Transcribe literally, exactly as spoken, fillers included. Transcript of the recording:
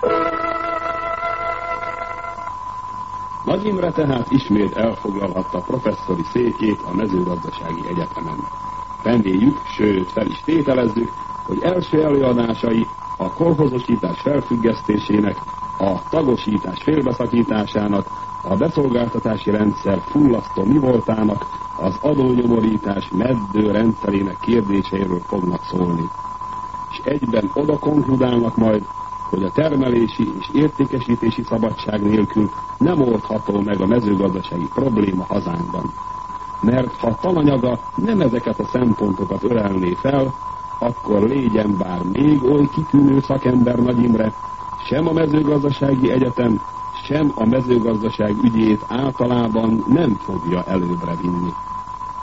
Nagy Imre tehát ismét elfoglalhatta professzori székét a mezőgazdasági egyetemen. Reméljük, sőt fel is tételezzük, hogy első előadásai a kolhozosítás felfüggesztésének, a tagosítás félbeszakításának, a beszolgáltatási rendszer fullasztó mivoltának, az adónyomorítás meddő rendszerének kérdéseiről fognak szólni. És egyben oda konkludálnak majd, hogy a termelési és értékesítési szabadság nélkül nem oldható meg a mezőgazdasági probléma hazánkban. Mert ha tananyaga nem ezeket a szempontokat ölelné fel, akkor légyen bár még oly kitűnő szakember Nagy Imre, sem a mezőgazdasági egyetem, sem a mezőgazdaság ügyét általában nem fogja előbbre vinni.